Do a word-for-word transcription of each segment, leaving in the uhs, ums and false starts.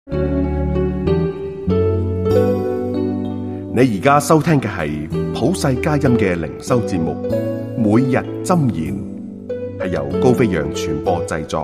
你而家收聽嘅係普世佳音嘅靈修節目，每日箴言，係由高飛揚傳播製作。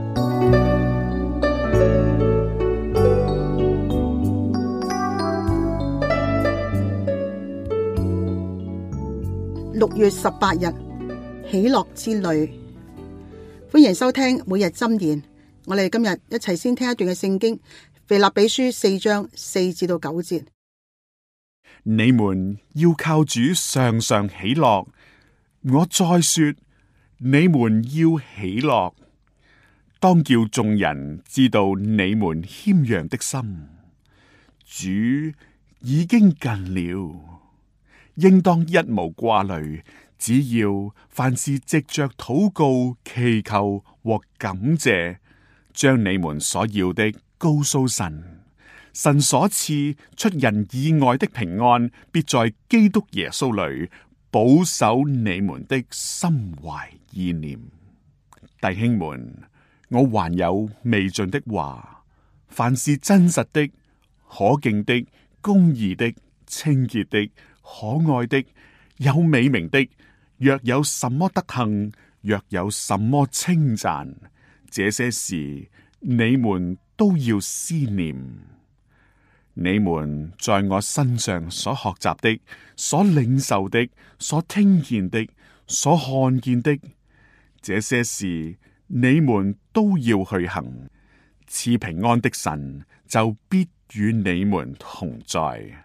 六月十八日，喜樂之旅，歡迎收聽每日箴言。我哋今日一齊先聽一段嘅聖經，腓立比書四章四至到九節。 你們要靠主常常喜樂。我再說，你們要喜樂，當叫眾人知道你們謙讓的心。主已經近了，應當一無掛慮，只要凡事藉着禱告、祈求和感謝，將你們所要的告訴神。神所賜出人意外的平安，必在基督耶穌裏保守你們的心懷意念。弟兄們，我還有未盡的話：凡是真實的、可敬的、公義的、清潔的、可愛的、有美名的，若有什麼德行，若有什麼稱讚，這些事你們都要思念。你們在我身上所學習的、所領受的、所聽見的、所看見的，這些事你們都要去行。賜平安的神就必與你們同在。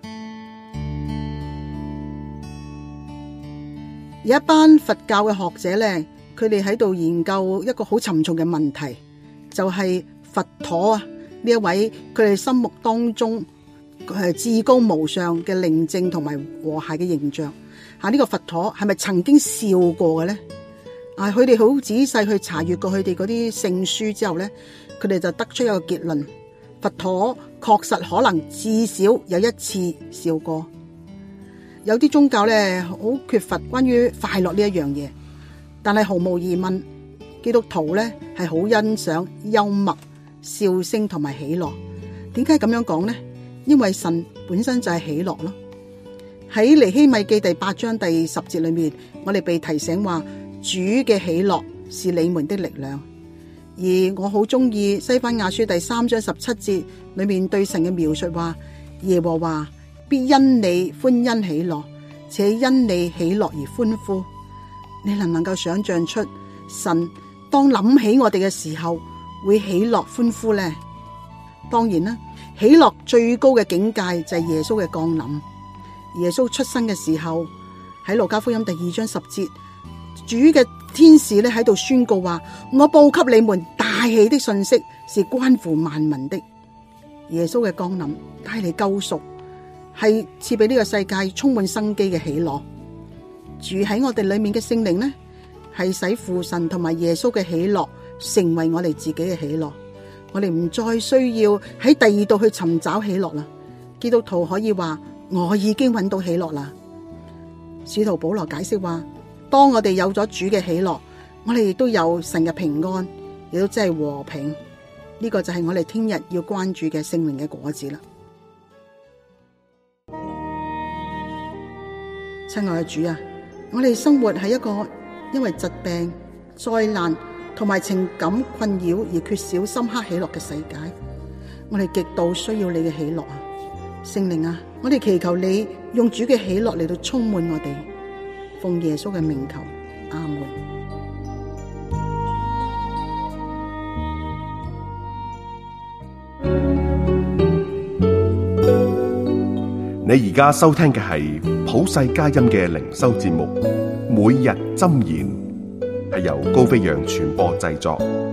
有一班佛教嘅學者呢，佢哋喺度研究一個好沉重嘅問題，就係、是、佛陀啊呢一位佢哋心目當中係至高無上嘅寧靜同埋和諧嘅形象。吓、啊、呢、這個佛陀係咪曾經笑過嘅呢？啊，佢哋好仔細去查閱過佢哋嗰啲聖書之後呢，佢哋就得出一個結論：佛陀確實可能至少有一次笑過。有啲宗教咧好缺乏關於快樂呢一樣嘢，但係毫無疑問，基督徒咧係好欣賞幽默、笑聲同埋喜樂。點解咁樣講呢？因為神本身就係喜樂咯。喺尼希米記第八章第十節裏面，我哋被提醒話，主嘅喜樂是你們的力量。而我好中意西番雅書第三章十七節裏面對神嘅描述話，耶和華必因你歡欣喜樂，且因你喜樂而歡呼。你能唔能夠想象出神當諗起我哋嘅時候會喜樂歡呼呢？當然啦，喜樂最高嘅境界就係耶穌嘅降臨。耶穌出生嘅時候，喺路加福音第二章十節，主嘅天使咧喺度宣告話：我報給你們大喜的信息，是關乎萬民的。耶穌嘅降臨帶嚟救贖，係賜俾呢個世界充滿生機嘅喜樂。住喺我哋裏面嘅聖靈呢，係使父神同埋耶穌嘅喜樂成為我哋自己嘅喜樂。我哋唔再需要喺第二度去尋找喜樂啦。基督徒可以話：我已經揾到喜樂啦。使徒保羅解釋話：當我哋有咗主嘅喜樂，我哋亦都有神嘅平安，亦都真係和平。呢、這個就係我哋聽日要關注嘅聖靈嘅果子啦。親愛嘅主啊，我哋生活喺一個因為疾病、災難同埋情感困擾而缺少深刻喜樂嘅世界，我哋極度需要你嘅喜樂啊！聖靈啊，我哋祈求你用主嘅喜樂嚟到充滿我哋，奉耶穌嘅名求，阿門。 你而家收聽嘅係普世佳音嘅靈修節目，每日箴言，係由高飛揚傳播製作。